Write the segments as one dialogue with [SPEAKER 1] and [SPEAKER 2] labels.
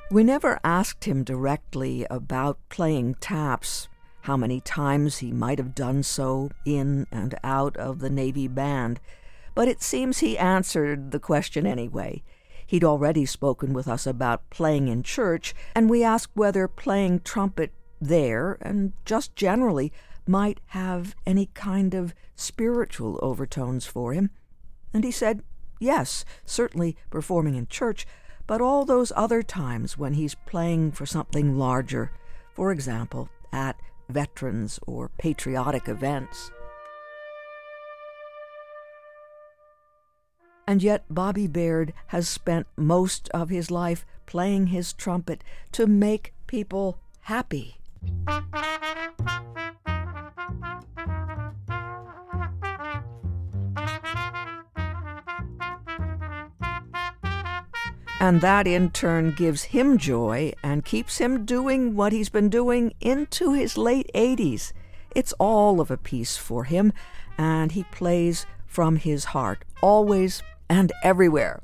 [SPEAKER 1] We never asked him directly about playing taps, how many times he might have done so in and out of the Navy band, but it seems he answered the question anyway. He'd already spoken with us about playing in church, and we asked whether playing trumpet there, and just generally, might have any kind of spiritual overtones for him. And he said, yes, certainly performing in church, but all those other times when he's playing for something larger, for example, at veterans or patriotic events. And yet Bobby Baird has spent most of his life playing his trumpet to make people happy. And that in turn gives him joy and keeps him doing what he's been doing into his late 80s. It's all of a piece for him, and he plays from his heart, always and everywhere.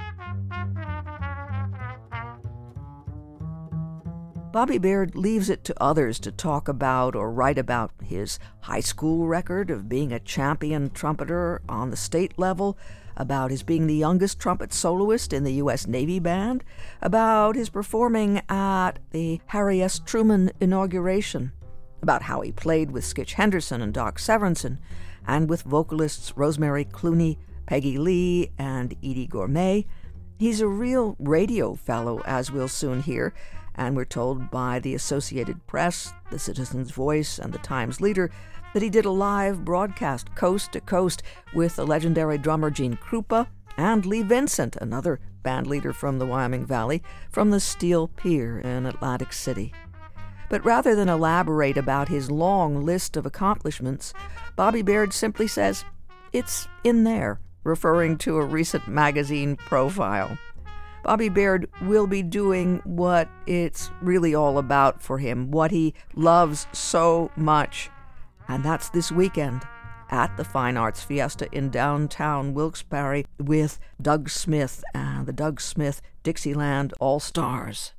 [SPEAKER 1] Bobby Baird leaves it to others to talk about or write about his high school record of being a champion trumpeter on the state level, about his being the youngest trumpet soloist in the U.S. Navy Band, about his performing at the Harry S. Truman inauguration, about how he played with Skitch Henderson and Doc Severinsen, and with vocalists Rosemary Clooney, Peggy Lee, and Edie Gourmet. He's a real radio fellow, as we'll soon hear, and we're told by the Associated Press, the Citizen's Voice, and the Times Leader that he did a live broadcast coast to coast with the legendary drummer Gene Krupa and Lee Vincent, another band leader from the Wyoming Valley, from the Steel Pier in Atlantic City. But rather than elaborate about his long list of accomplishments, Bobby Baird simply says, "It's in there," referring to a recent magazine profile. Bobby Baird will be doing what it's really all about for him, what he loves so much. And that's this weekend at the Fine Arts Fiesta in downtown Wilkes-Barre with Doug Smith and the Doug Smith Dixieland All-Stars.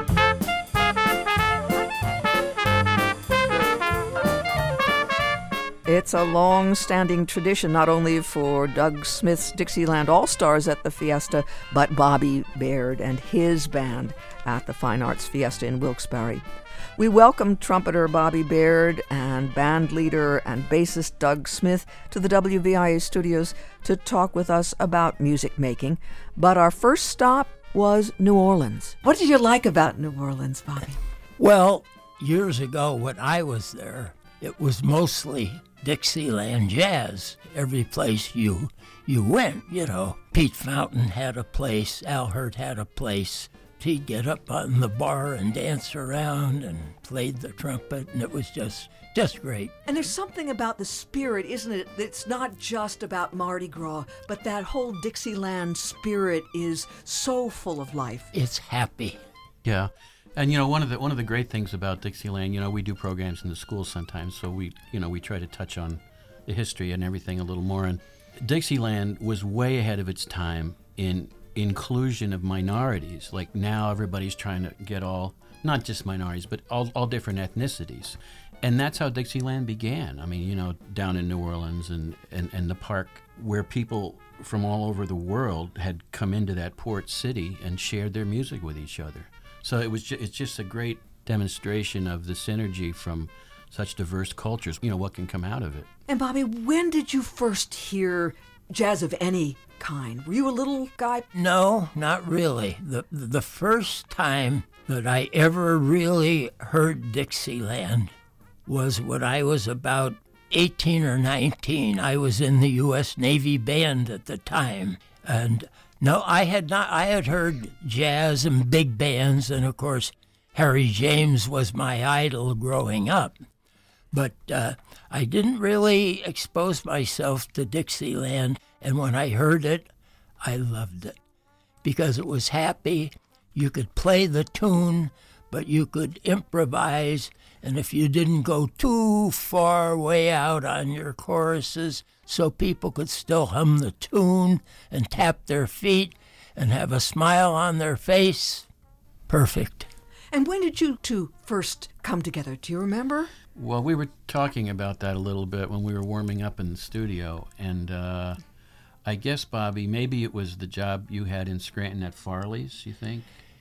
[SPEAKER 1] It's a long-standing tradition not only for Doug Smith's Dixieland All-Stars at the Fiesta, but Bobby Baird and his band at the Fine Arts Fiesta in Wilkes-Barre. We welcome trumpeter Bobby Baird and band leader and bassist Doug Smith to the WVIA studios to talk with us about music making. But our first stop was New Orleans. What did you like about New Orleans, Bobby?
[SPEAKER 2] Well, years ago when I was there, it was mostly Dixieland jazz. Every place you went, Pete Fountain had a place, Al Hirt had a place. He'd get up on the bar and dance around and played the trumpet, and it was just great.
[SPEAKER 1] And there's something about the spirit, isn't it? It's not just about Mardi Gras, but that whole Dixieland spirit is so full of life.
[SPEAKER 2] It's happy.
[SPEAKER 3] Yeah. And one of the great things about Dixieland, we do programs in the schools sometimes, so we try to touch on the history and everything a little more. And Dixieland was way ahead of its time in inclusion of minorities. Like now everybody's trying to get all, not just minorities, but all different ethnicities. And that's how Dixieland began. I mean, down in New Orleans and the park where people from all over the world had come into that port city and shared their music with each other. So it's just a great demonstration of the synergy from such diverse cultures, what can come out of it.
[SPEAKER 1] And Bobby, when did you first hear jazz of any kind? Were you a little guy?
[SPEAKER 2] No, not really. The first time that I ever really heard Dixieland was when I was about 18 or 19. I was in the U.S. Navy Band at the time. And no, I had not. I had heard jazz and big bands, and of course, Harry James was my idol growing up. But I didn't really expose myself to Dixieland, and when I heard it, I loved it because it was happy. You could play the tune, but you could improvise, and if you didn't go too far way out on your choruses, so people could still hum the tune and tap their feet and have a smile on their face, perfect.
[SPEAKER 1] And when did you two first come together? Do you remember?
[SPEAKER 3] Well, we were talking about that a little bit when we were warming up in the studio, and I guess, Bobby, maybe it was the job you had in Scranton at Farley's, you think?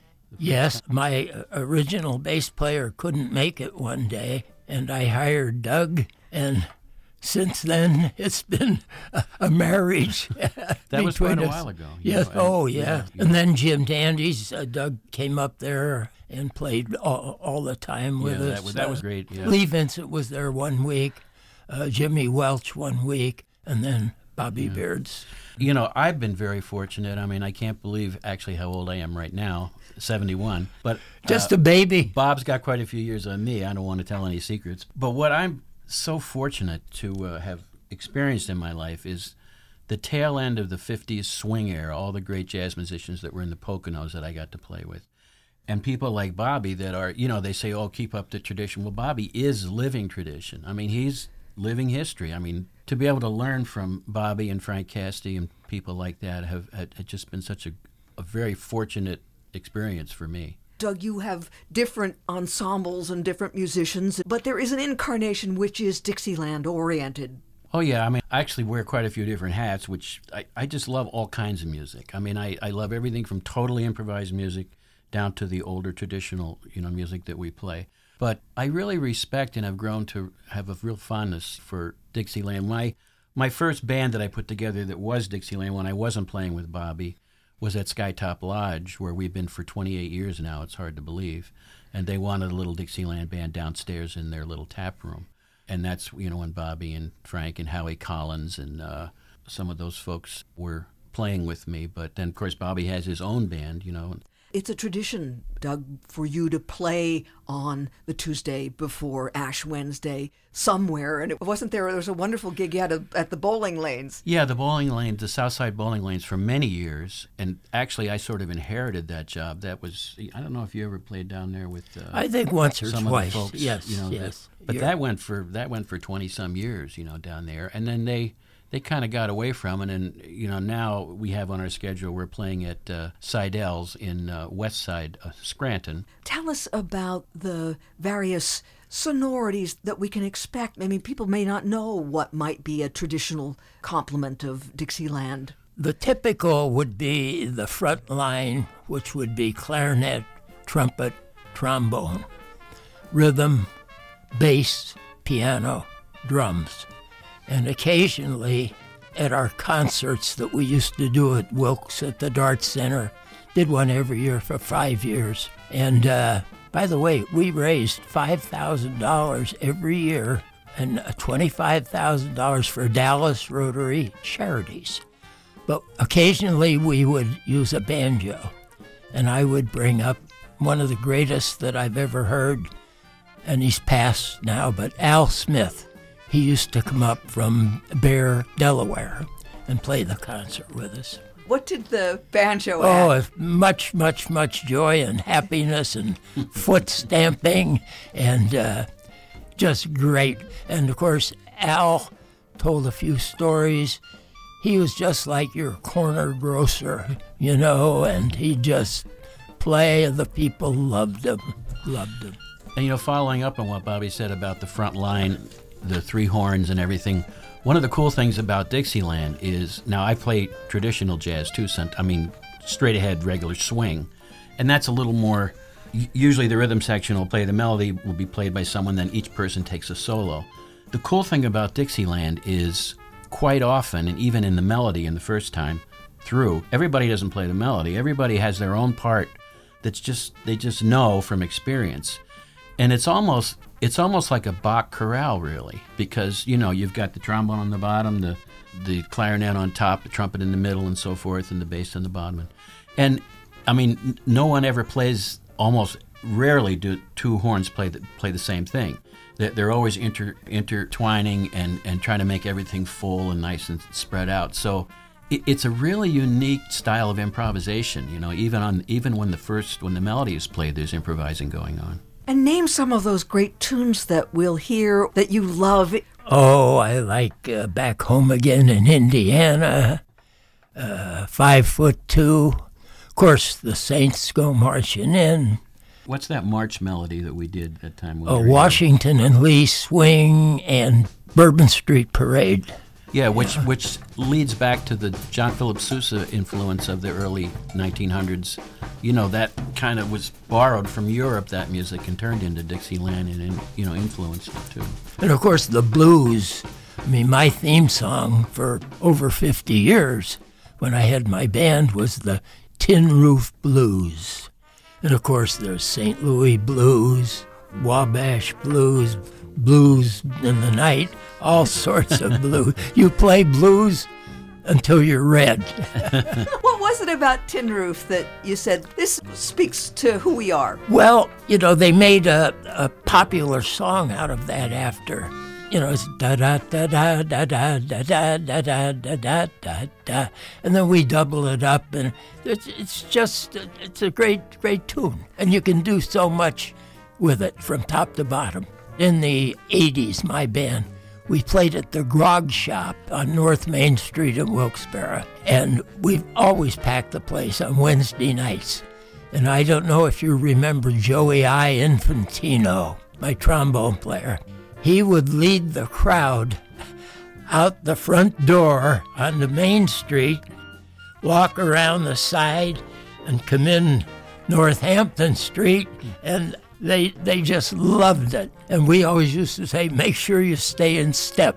[SPEAKER 2] Yes, my original bass player couldn't make it one day, and I hired Doug, and since then it's been a marriage.
[SPEAKER 3] That was quite a
[SPEAKER 2] us.
[SPEAKER 3] while ago.
[SPEAKER 2] Yes, yeah. And then Jim Dandy's, Doug came up there and played all the time with us.
[SPEAKER 3] That was great. Yeah.
[SPEAKER 2] Lee Vincent was there one week, Jimmy Welch one week, and then Bobby Baird's.
[SPEAKER 3] You know, I've been very fortunate. I mean, I can't believe actually how old I am right now, 71. But
[SPEAKER 2] just a baby.
[SPEAKER 3] Bob's got quite a few years on me. I don't want to tell any secrets. But what I'm so fortunate to have experienced in my life is the tail end of the 50s swing era, all the great jazz musicians that were in the Poconos that I got to play with. And people like Bobby that are, you know, they say, oh, keep up the tradition. Well, Bobby is living tradition. I mean, he's living history. I mean, to be able to learn from Bobby and Frank Casti and people like that had just been such a very fortunate experience for me.
[SPEAKER 1] Doug, you have different ensembles and different musicians, but there is an incarnation which is Dixieland-oriented.
[SPEAKER 3] Oh, yeah. I mean, I actually wear quite a few different hats, which I just love all kinds of music. I mean, I love everything from totally improvised music down to the older traditional, music that we play. But I really respect and have grown to have a real fondness for Dixieland. My first band that I put together that was Dixieland when I wasn't playing with Bobby was at Skytop Lodge, where we've been for 28 years now. It's hard to believe. And they wanted a little Dixieland band downstairs in their little tap room. And that's, when Bobby and Frank and Howie Collins and some of those folks were playing with me. But then, of course, Bobby has his own band,
[SPEAKER 1] It's a tradition, Doug, for you to play on the Tuesday before Ash Wednesday somewhere. And it wasn't there. There was a wonderful gig you had at the bowling lanes.
[SPEAKER 3] Yeah, the bowling lanes, the Southside bowling lanes for many years. And actually, I sort of inherited that job. That was, I don't know if you ever played down there with
[SPEAKER 2] I think once or
[SPEAKER 3] some
[SPEAKER 2] twice.
[SPEAKER 3] Of the folks.
[SPEAKER 2] Yes.
[SPEAKER 3] But that went for 20-some years, down there. And then they kind of got away from it, and now we have on our schedule, we're playing at Seidel's in West Side, Scranton.
[SPEAKER 1] Tell us about the various sonorities that we can expect. I mean, people may not know what might be a traditional complement of Dixieland.
[SPEAKER 2] The typical would be the front line, which would be clarinet, trumpet, trombone, rhythm, bass, piano, drums. And occasionally at our concerts that we used to do at Wilkes at the Dart Center, did one every year for 5 years. And by the way, we raised $5,000 every year and $25,000 for Dallas Rotary charities. But occasionally we would use a banjo, and I would bring up one of the greatest that I've ever heard, and he's passed now, but Al Smith. He used to come up from Bear, Delaware, and play the concert with us.
[SPEAKER 1] What did the banjo add?
[SPEAKER 2] Oh, much, much, much joy and happiness and foot stamping and just great. And, of course, Al told a few stories. He was just like your corner grocer, and he'd just play, and the people loved him.
[SPEAKER 3] And, following up on what Bobby said about the front line, the three horns and everything, one of the cool things about Dixieland is, now I play traditional jazz too, straight ahead regular swing, and that's a little more, usually the rhythm section will play, the melody will be played by someone, then each person takes a solo. The cool thing about Dixieland is quite often, and even in the melody in the first time through, everybody doesn't play the melody, everybody has their own part that's they just know from experience. And it's almost like a Bach chorale, really, because, you've got the trombone on the bottom, the clarinet on top, the trumpet in the middle, and so forth, and the bass on the bottom. And, I mean, no one ever plays, almost rarely do two horns play the same thing. They're always intertwining and trying to make everything full and nice and spread out. So it's a really unique style of improvisation, even when the melody is played, there's improvising going on.
[SPEAKER 1] And name some of those great tunes that we'll hear that you love.
[SPEAKER 2] Oh, I like Back Home Again in Indiana, 5'2", Of course, the Saints go marching in.
[SPEAKER 3] What's that march melody that we did that time?
[SPEAKER 2] Washington and Lee Swing and Bourbon Street Parade.
[SPEAKER 3] Yeah, which leads back to the John Philip Sousa influence of the early 1900s. You know, that kind of was borrowed from Europe, that music, and turned into Dixieland and, you know, influenced it too.
[SPEAKER 2] And of course, the blues. I mean, my theme song for over 50 years when I had my band was the Tin Roof Blues. And of course, there's St. Louis Blues, Wabash Blues, Blues in the Night, all sorts of blues. You play blues until you're red.
[SPEAKER 1] What was it about Tin Roof that you said, this speaks to who we are?
[SPEAKER 2] Well, you know, they made a popular song out of that after. You know, it's da-da-da-da-da-da-da-da-da-da-da-da. And then we double it up, and it's a great tune. And you can do so much with it from top to bottom. In the 80s, my band, we played at the Grog Shop on North Main Street in Wilkes-Barre, and we've always packed the place on Wednesday nights. And I don't know if you remember Joey I. Infantino, my trombone player. He would lead the crowd out the front door onto Main Street, walk around the side, and come in Northampton Street, and they just loved it. And we always used to say, make sure you stay in step.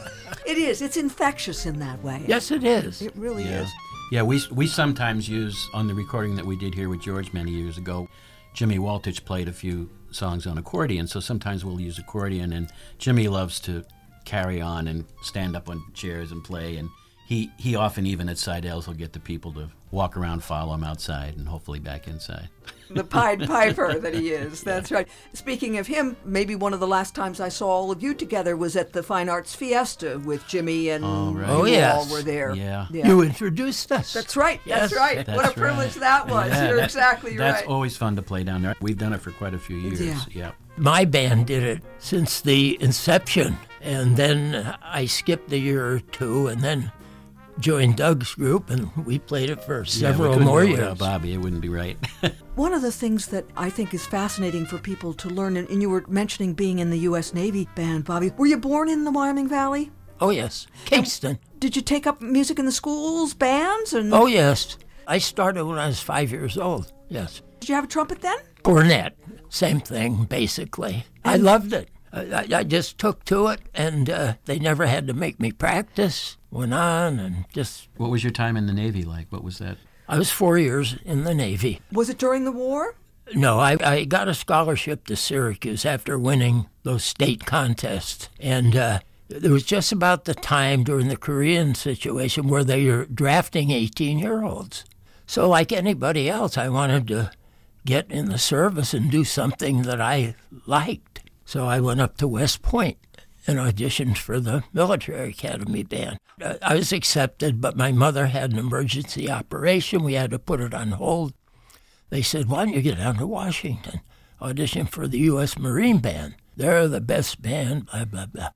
[SPEAKER 1] It is. It's infectious in that way.
[SPEAKER 2] Yes, it is.
[SPEAKER 1] It really is.
[SPEAKER 3] Yeah, we sometimes use, on the recording that we did here with George many years ago, Jimmy Waltich played a few songs on accordion, so sometimes we'll use accordion, and Jimmy loves to carry on and stand up on chairs and play, and he often, even at Seidel's, will get the people to walk around, follow him outside, and hopefully back inside.
[SPEAKER 1] The Pied Piper that he is. That's right. Speaking of him, maybe one of the last times I saw all of you together was at the Fine Arts Fiesta with Jimmy and you all were there.
[SPEAKER 3] Yeah.
[SPEAKER 2] You introduced us.
[SPEAKER 1] That's right.
[SPEAKER 2] Yes.
[SPEAKER 1] That's right.
[SPEAKER 3] That's
[SPEAKER 1] what a privilege that was.
[SPEAKER 3] Yeah,
[SPEAKER 1] You're exactly right.
[SPEAKER 3] That's always fun to play down there. We've done it for quite a few years. Yeah.
[SPEAKER 2] My band did it since the inception, and then I skipped a year or two, and then joined Doug's group, and we played it for several more years.
[SPEAKER 3] Without Bobby, it wouldn't be right.
[SPEAKER 1] One of the things that I think is fascinating for people to learn, and you were mentioning being in the U.S. Navy band, Bobby. Were you born in the Wyoming Valley?
[SPEAKER 2] Oh, yes. Kingston.
[SPEAKER 1] Did you take up music in the schools, bands?
[SPEAKER 2] Oh, yes. I started when I was 5 years old, yes.
[SPEAKER 1] Did you have a trumpet then?
[SPEAKER 2] Cornet. Same thing, basically. I loved it. I just took to it, and they never had to make me practice. Went on and just...
[SPEAKER 3] What was your time in the Navy like? What was that?
[SPEAKER 2] I was 4 years in the Navy.
[SPEAKER 1] Was it during the war?
[SPEAKER 2] No, I got a scholarship to Syracuse after winning those state contests. And it was just about the time during the Korean situation where they were drafting 18-year-olds. So like anybody else, I wanted to get in the service and do something that I liked. So I went up to West Point and auditioned for the Military Academy band. I was accepted, but my mother had an emergency operation. We had to put it on hold. They said, why don't you get down to Washington, audition for the U.S. Marine Band. They're the best band, blah, blah, blah.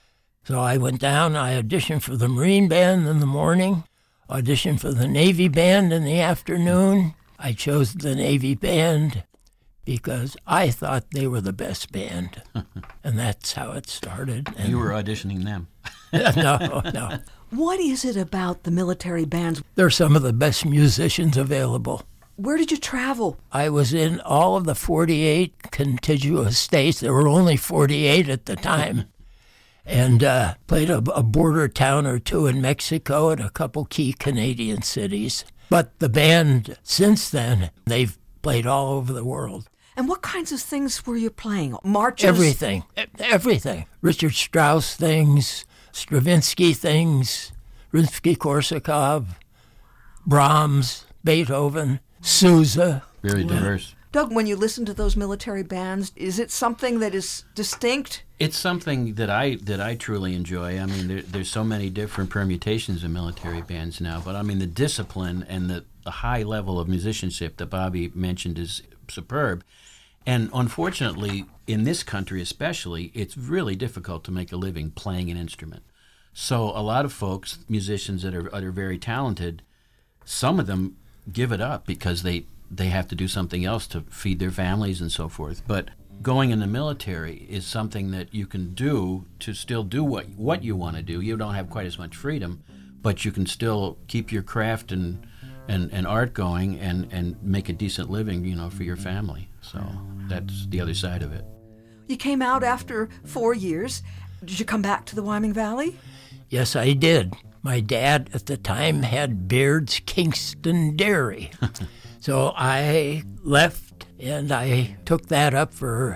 [SPEAKER 2] So I went down, I auditioned for the Marine Band in the morning, auditioned for the Navy Band in the afternoon. I chose the Navy Band because I thought they were the best band, and that's how it started. And
[SPEAKER 3] you were auditioning them.
[SPEAKER 2] No.
[SPEAKER 1] What is it about the military bands?
[SPEAKER 2] They're some of the best musicians available.
[SPEAKER 1] Where did you travel?
[SPEAKER 2] I was in all of the 48 contiguous states. There were only 48 at the time. And played a border town or two in Mexico and a couple key Canadian cities. But the band, since then, they've played all over the world.
[SPEAKER 1] And what kinds of things were you playing? Marches?
[SPEAKER 2] Everything. Richard Strauss things, Stravinsky things, Rimsky-Korsakov, Brahms, Beethoven, Sousa.
[SPEAKER 3] Very diverse.
[SPEAKER 1] Doug, when you listen to those military bands, is it something that is distinct?
[SPEAKER 3] It's something that I truly enjoy. I mean, there's so many different permutations of military bands now, but I mean, the discipline and the high level of musicianship that Bobby mentioned is superb. And unfortunately, in this country especially, it's really difficult to make a living playing an instrument. So a lot of folks, musicians that are very talented, some of them give it up because they have to do something else to feed their families and so forth. But going in the military is something that you can do to still do what you want to do. You don't have quite as much freedom, but you can still keep your craft and art going and make a decent living, for your family. So that's the other side of it.
[SPEAKER 1] You came out after 4 years. Did you come back to the Wyoming Valley?
[SPEAKER 2] Yes, I did. My dad at the time had Baird's Kingston Dairy. So I left and I took that up for,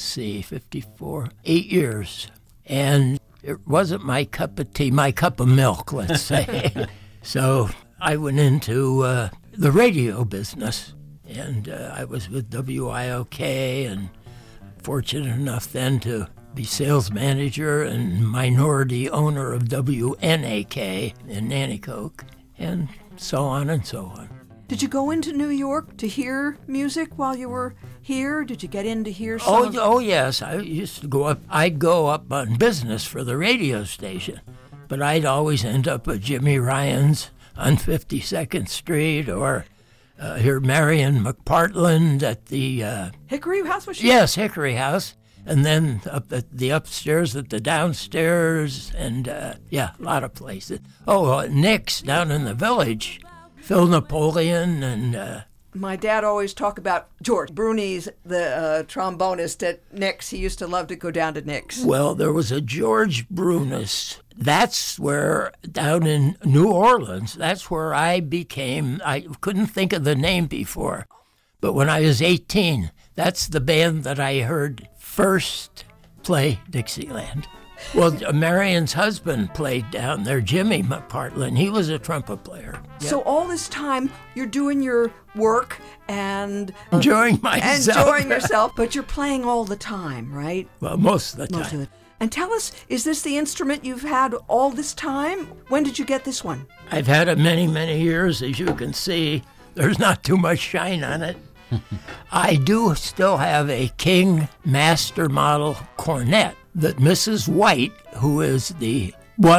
[SPEAKER 2] 8 years. And it wasn't my cup of tea, my cup of milk, let's say. So I went into the radio business, and I was with WIOK, and fortunate enough then to be sales manager and minority owner of WNAK in Nanticoke, and so on and so on.
[SPEAKER 1] Did you go into New York to hear music while you were here? Did you get in to hear some?
[SPEAKER 2] Oh, yes. I used to go up. I'd go up on business for the radio station, but I'd always end up at Jimmy Ryan's on 52nd Street, or hear Marion McPartland at the...
[SPEAKER 1] Hickory House, was she?
[SPEAKER 2] Yes, Hickory House. And then up at the upstairs, at the downstairs, and, a lot of places. Nick's down in the Village. Phil Napoleon and...
[SPEAKER 1] My dad always talked about George Bruni's, the trombonist at Nick's. He used to love to go down to Nick's.
[SPEAKER 2] Well, there was a George Brunis. That's where, down in New Orleans, that's where I couldn't think of the name before. But when I was 18, that's the band that I heard first play Dixieland. Well, Marion's husband played down there, Jimmy McPartland. He was a trumpet player. Yeah.
[SPEAKER 1] So all this time, you're doing your work and...
[SPEAKER 2] enjoying myself.
[SPEAKER 1] Enjoying yourself, but you're playing all the time, right?
[SPEAKER 2] Well, most of the time.
[SPEAKER 1] Most of it. And tell us, is this the instrument you've had all this time? When did you get this one?
[SPEAKER 2] I've had it many, many years. As you can see, there's not too much shine on it. I do still have a King Master Model cornet that Mrs. White, who was the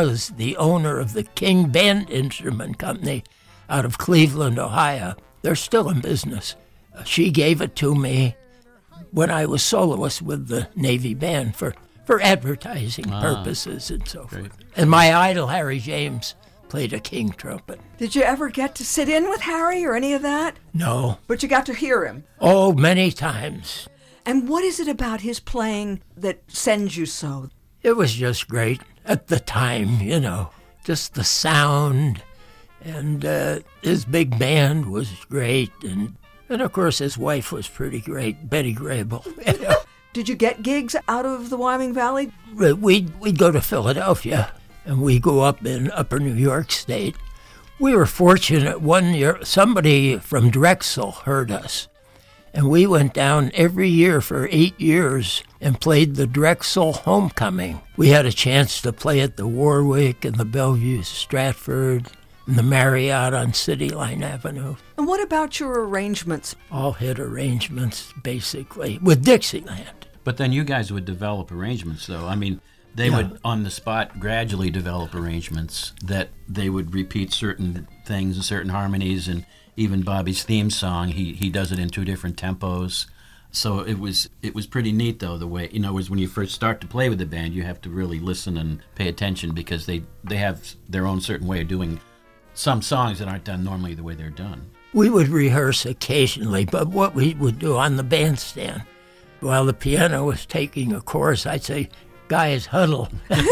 [SPEAKER 2] owner of the King Band Instrument Company out of Cleveland, Ohio. They're still in business. She gave it to me when I was soloist with the Navy Band for advertising purposes and so forth. And my idol, Harry James, played a King trumpet.
[SPEAKER 1] Did you ever get to sit in with Harry or any of that?
[SPEAKER 2] No.
[SPEAKER 1] But you got to hear him?
[SPEAKER 2] Oh, many times.
[SPEAKER 1] And what is it about his playing that sends you so?
[SPEAKER 2] It was just great at the time, just the sound. And his big band was great. And of course, his wife was pretty great, Betty Grable.
[SPEAKER 1] Did you get gigs out of the Wyoming Valley?
[SPEAKER 2] We'd go to Philadelphia, and we go up in upper New York State. We were fortunate one year, somebody from Drexel heard us. And we went down every year for 8 years and played the Drexel Homecoming. We had a chance to play at the Warwick and the Bellevue Stratford and the Marriott on City Line Avenue.
[SPEAKER 1] And what about your arrangements?
[SPEAKER 2] All hit arrangements, basically, with Dixieland.
[SPEAKER 3] But then you guys would develop arrangements, though. I mean, they would, on the spot, gradually develop arrangements that they would repeat certain things and certain harmonies, and even Bobby's theme song, he does it in 2 different tempos. So it was pretty neat, though, the way, was when you first start to play with the band, you have to really listen and pay attention because they have their own certain way of doing some songs that aren't done normally the way they're done.
[SPEAKER 2] We would rehearse occasionally, but what we would do on the bandstand, while the piano was taking a course, I'd say, guys, huddle,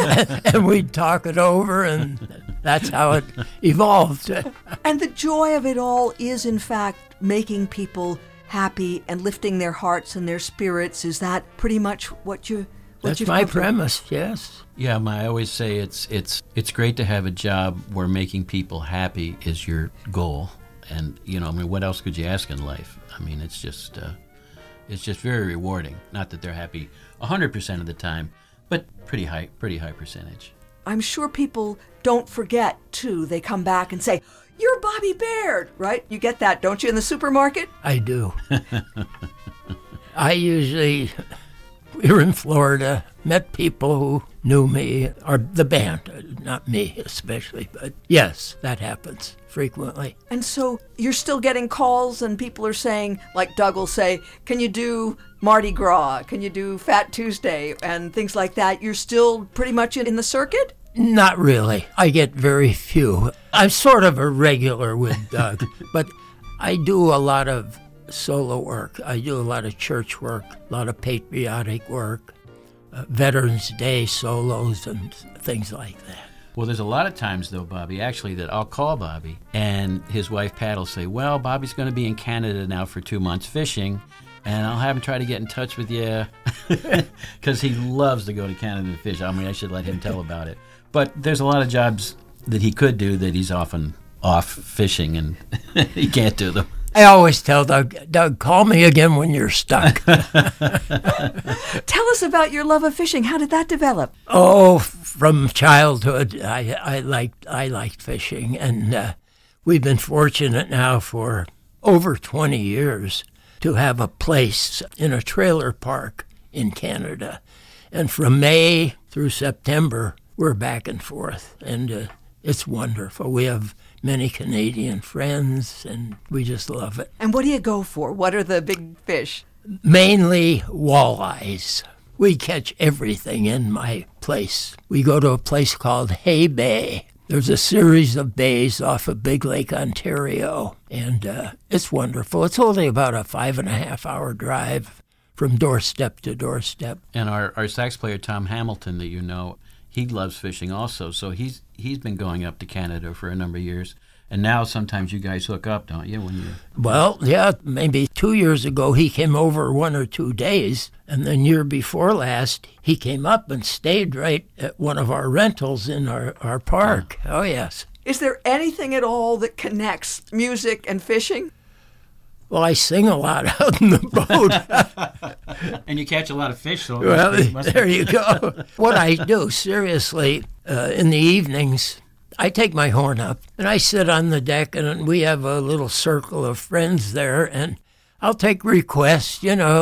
[SPEAKER 2] and we'd talk it over, and that's how it evolved.
[SPEAKER 1] And the joy of it all is, in fact, making people happy and lifting their hearts and their spirits. Is that pretty much what you?
[SPEAKER 2] That's my premise. Yes.
[SPEAKER 3] Yeah, I always say it's great to have a job where making people happy is your goal, and what else could you ask in life? I mean, it's just very rewarding. Not that they're happy 100% of the time, but pretty high percentage.
[SPEAKER 1] I'm sure people don't forget, too. They come back and say, "You're Bobby Baird," right? You get that, don't you, in the supermarket?
[SPEAKER 2] I do. I usually We were in Florida, met people who knew me, or the band, not me especially, but yes, that happens frequently.
[SPEAKER 1] And so you're still getting calls and people are saying, like Doug will say, can you do Mardi Gras? Can you do Fat Tuesday? And things like that. You're still pretty much in the circuit?
[SPEAKER 2] Not really. I get very few. I'm sort of a regular with Doug, but I do a lot of solo work. I do a lot of church work, a lot of patriotic work, Veterans Day solos and things like that.
[SPEAKER 3] Well, there's a lot of times, though, Bobby, actually, that I'll call Bobby, and his wife, Pat, will say, well, Bobby's going to be in Canada now for 2 months fishing, and I'll have him try to get in touch with you, because he loves to go to Canada and fish. I mean, I should let him tell about it. But there's a lot of jobs that he could do that he's often off fishing, and he can't do them.
[SPEAKER 2] I always tell Doug, call me again when you're stuck.
[SPEAKER 1] Tell us about your love of fishing. How did that develop?
[SPEAKER 2] Oh, from childhood, I liked fishing, and we've been fortunate now for over 20 years to have a place in a trailer park in Canada. And from May through September, we're back and forth, and it's wonderful. We have many Canadian friends, and we just love it.
[SPEAKER 1] And what do you go for? What are the big fish?
[SPEAKER 2] Mainly walleyes. We catch everything in my place. We go to a place called Hay Bay. There's a series of bays off of Big Lake, Ontario, and it's wonderful. It's only about a 5.5-hour drive from doorstep to doorstep.
[SPEAKER 3] And our sax player, Tom Hamilton, that you know, he loves fishing also, so he's been going up to Canada for a number of years. And now sometimes you guys hook up, don't you?
[SPEAKER 2] Well, yeah, maybe 2 years ago he came over 1 or 2 days, and then year before last he came up and stayed right at one of our rentals in our park. Oh, yes.
[SPEAKER 1] Is there anything at all that connects music and fishing?
[SPEAKER 2] Well, I sing a lot out in the boat.
[SPEAKER 3] And you catch a lot of fish, so
[SPEAKER 2] well, there you go. What I do, seriously, in the evenings, I take my horn up and I sit on the deck, and we have a little circle of friends there, and I'll take requests,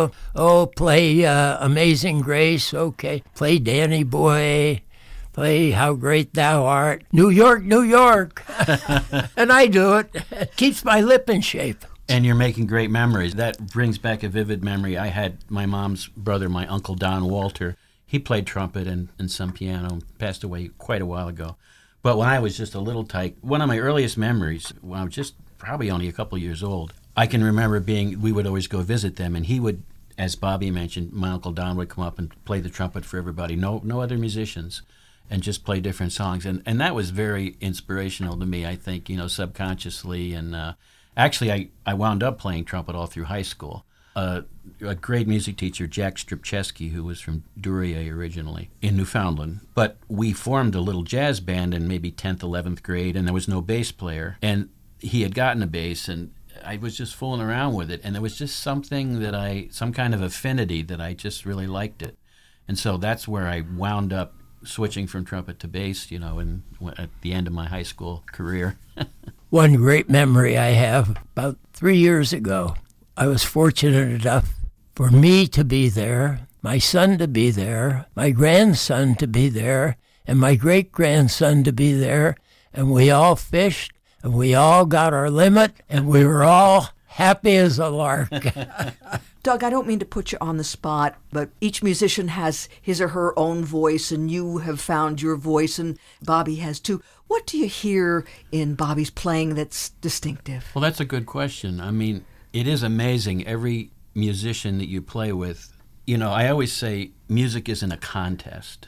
[SPEAKER 2] play Amazing Grace, okay, play Danny Boy, play How Great Thou Art, New York, New York. And I do it. It keeps my lip in shape.
[SPEAKER 3] And you're making great memories. That brings back a vivid memory. I had my mom's brother, my Uncle Don Walter. He played trumpet and some piano, passed away quite a while ago. But when I was just a little tyke, one of my earliest memories, when I was just probably only a couple years old, I can remember we would always go visit them, and he would, as Bobby mentioned, my Uncle Don would come up and play the trumpet for everybody, no other musicians, and just play different songs. And that was very inspirational to me, I think, subconsciously. And actually, I wound up playing trumpet all through high school. A great music teacher, Jack Stripcheski, who was from Duryea originally in Newfoundland. But we formed a little jazz band in maybe 10th, 11th grade, and there was no bass player. And he had gotten a bass, and I was just fooling around with it. And there was just some kind of affinity that I just really liked it. And so that's where I wound up switching from trumpet to bass, at the end of my high school career.
[SPEAKER 2] One great memory I have, about 3 years ago, I was fortunate enough for me to be there, my son to be there, my grandson to be there, and my great-grandson to be there, and we all fished, and we all got our limit, and we were all happy as a lark.
[SPEAKER 1] Doug, I don't mean to put you on the spot, but each musician has his or her own voice, and you have found your voice, and Bobby has too. What do you hear in Bobby's playing that's distinctive?
[SPEAKER 3] Well, that's a good question. I mean, it is amazing, every musician that you play with. I always say music isn't a contest.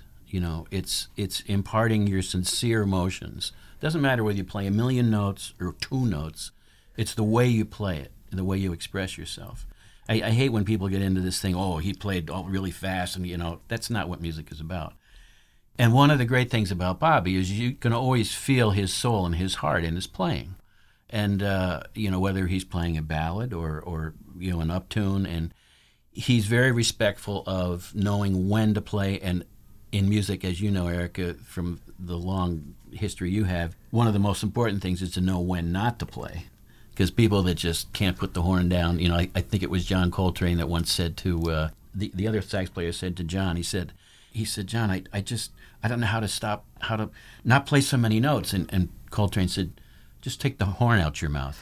[SPEAKER 3] It's imparting your sincere emotions. It doesn't matter whether you play 1,000,000 notes or 2 notes. It's the way you play it, the way you express yourself. I hate when people get into this thing, he played all really fast, and that's not what music is about. And one of the great things about Bobby is you can always feel his soul and his heart in his playing. And, whether he's playing a ballad or an uptune, and he's very respectful of knowing when to play. And in music, as you know, Erica, from the long history you have, one of the most important things is to know when not to play. Because people that just can't put the horn down, I think it was John Coltrane that once said to the other sax player said to John, he said, John, I don't know how to not play so many notes. And Coltrane said, just take the horn out your mouth.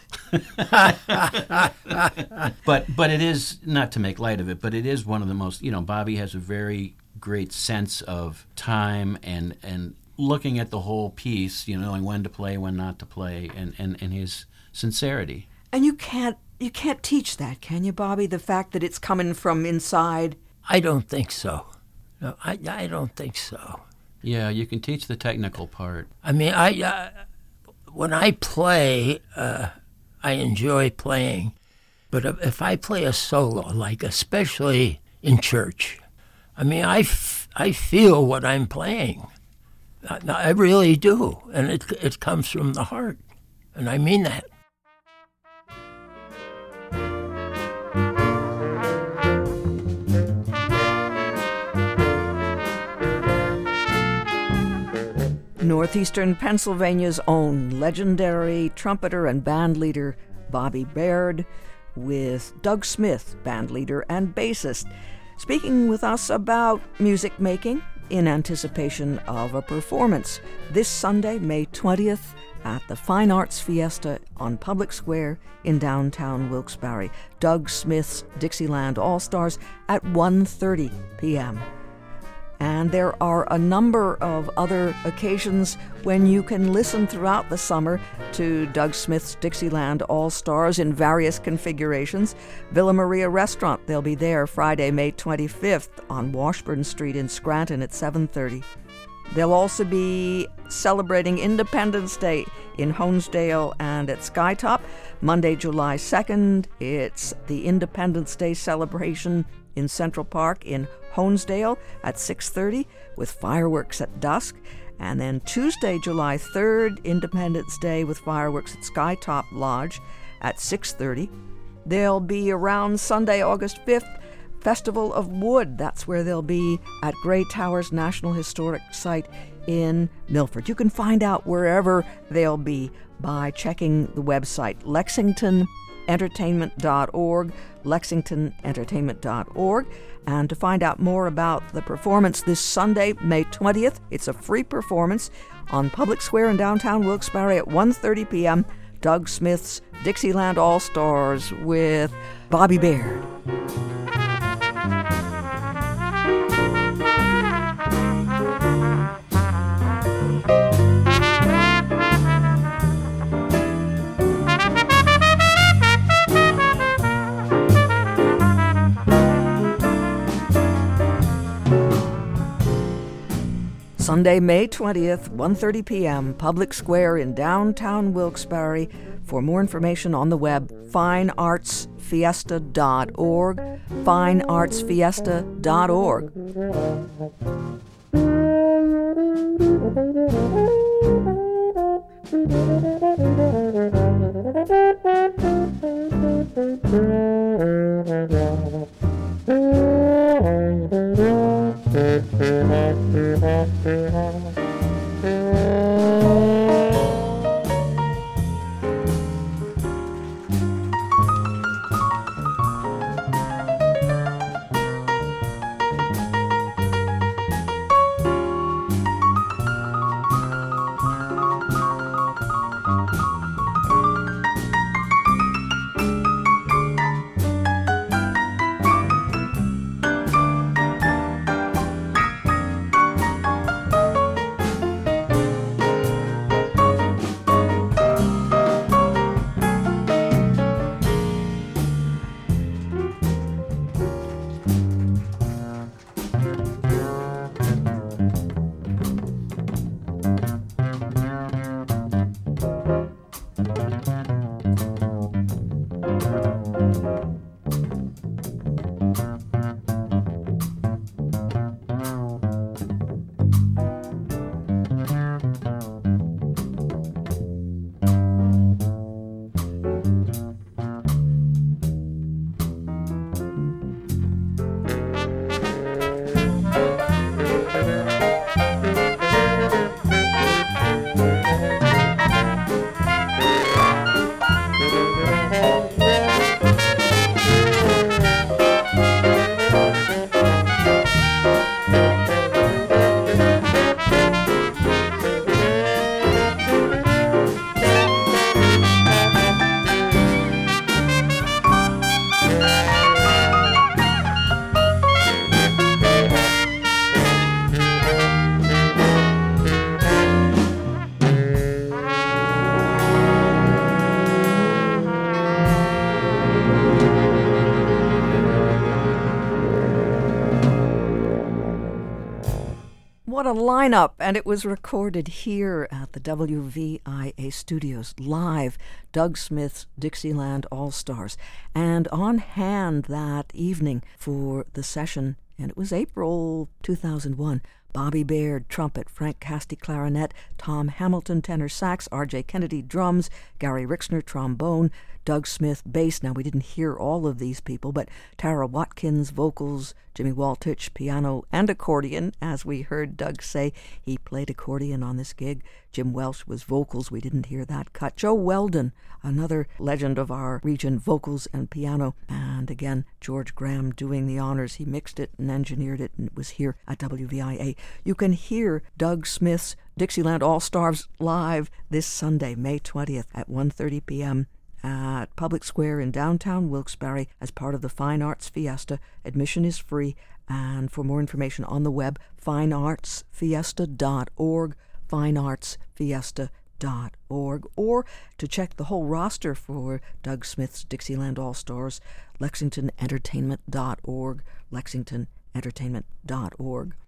[SPEAKER 3] But it is, not to make light of it, but it is one of the most, Bobby has a very great sense of time and looking at the whole piece, knowing when to play, when not to play, and his sincerity.
[SPEAKER 1] And you can't teach that, can you, Bobby? The fact that it's coming from inside?
[SPEAKER 2] I don't think so. No, I don't think so.
[SPEAKER 3] Yeah, you can teach the technical part.
[SPEAKER 2] I mean, when I play, I enjoy playing. But if I play a solo, like especially in church, I mean, I feel what I'm playing. I really do. And it comes from the heart. And I mean that.
[SPEAKER 1] Northeastern Pennsylvania's own legendary trumpeter and bandleader Bobby Baird, with Doug Smith, bandleader and bassist, speaking with us about music making in anticipation of a performance this Sunday, May 20th, at the Fine Arts Fiesta on Public Square in downtown Wilkes-Barre. Doug Smith's Dixieland All-Stars at 1:30 p.m. And there are a number of other occasions when you can listen throughout the summer to Doug Smith's Dixieland All-Stars in various configurations. Villa Maria Restaurant, they'll be there Friday, May 25th on Washburn Street in Scranton at 7:30. They'll also be celebrating Independence Day in Honesdale and at Skytop. Monday, July 2nd, it's the Independence Day celebration in Central Park in Honesdale at 6:30 with fireworks at dusk. And then Tuesday, July 3rd, Independence Day with fireworks at Skytop Lodge at 6:30. They'll be around Sunday, August 5th, Festival of Wood. That's where they'll be at Gray Towers National Historic Site in Milford. You can find out wherever they'll be by checking the website lexingtonentertainment.org, lexingtonentertainment.org. And to find out more about the performance this Sunday, May 20th, it's a free performance on Public Square in downtown Wilkes-Barre at 1:30 p.m., Doug Smith's Dixieland All-Stars with Bobby Baird. Sunday, May 20th, 1:30 p.m., Public Square in downtown Wilkes-Barre. For more information on the web, fineartsfiesta.org, fineartsfiesta.org. What a lineup! And it was recorded here at the WVIA studios, live, Doug Smith's Dixieland All-Stars. And on hand that evening for the session, and it was April 2001, Bobby Baird, trumpet, Frank Casti, clarinet, Tom Hamilton, tenor sax, R.J. Kennedy, drums, Gary Rixner, trombone, Doug Smith, bass. Now, we didn't hear all of these people, but Tara Watkins, vocals, Jimmy Waltich, piano and accordion, as we heard Doug say. He played accordion on this gig. Jim Welsh was vocals. We didn't hear that cut. Joe Weldon, another legend of our region, vocals and piano. And again, George Graham doing the honors. He mixed it and engineered it, and it was here at WVIA. You can hear Doug Smith's Dixieland All-Stars live this Sunday, May 20th at 1:30 p.m. at Public Square in downtown Wilkes-Barre as part of the Fine Arts Fiesta. Admission is free, and for more information on the web, fineartsfiesta.org, fineartsfiesta.org, or to check the whole roster for Doug Smith's Dixieland All-Stars, lexingtonentertainment.org, lexingtonentertainment.org.